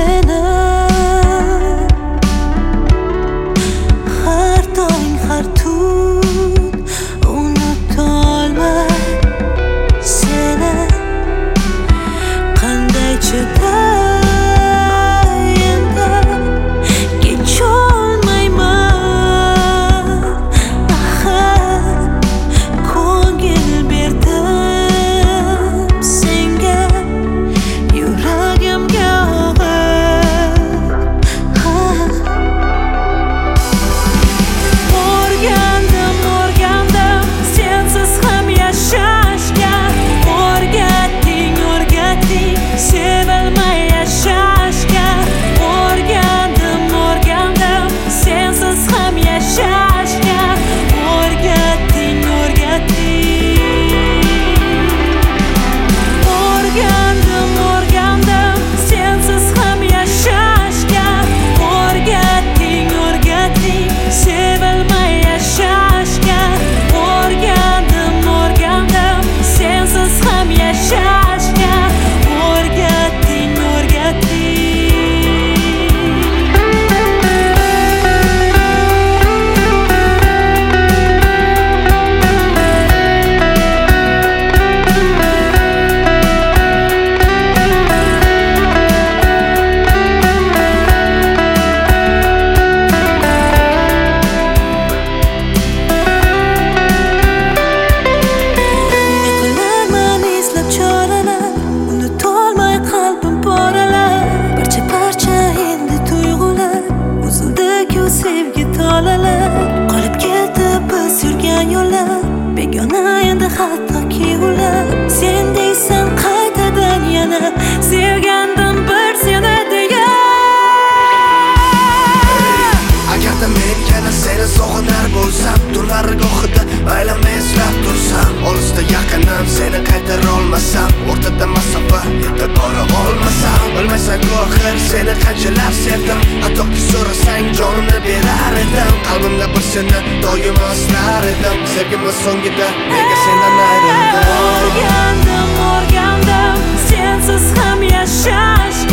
seni har doim har tun unutolmay seni qanday chiday endi kecholmayman axir ko'ngil berdim senga yuragimga o'rgandim sensiz ham yashashga o'rgatding sevilmay yashashga o'rgandim sensiz ham yashashga o'rgatding o'rgandim sensiz ham yashashga o'rgatding sevilmay yashashga o'rgandim sensiz ham yashashga o'rgatding Yig'larman eslab choralar, unutolmay qalbim poralar. Parcha endi tuyg'ular, uzildi-ku sevgi tolalar. Qolib ketdi biz yurgan yo'llar, begona endi hattoki ular. Sen deysan qaytadan yana sevgandim bir seni deya. Agarda men yana seni sog'inar bo'lsam, tunlar gohida bayram eslab tursam, olisda yaqinim seni qaytara olmasam, o'rtada masofa yetib bora olmasam, bilmaysan oxir seni qanchalar sevdim, hattoki so'rasang jonimni berar edim, qalbimda bir seni doim asrar edim, sevgimiz so'ngida nega sendan ayrildim. O'rgandim sensiz ham yashash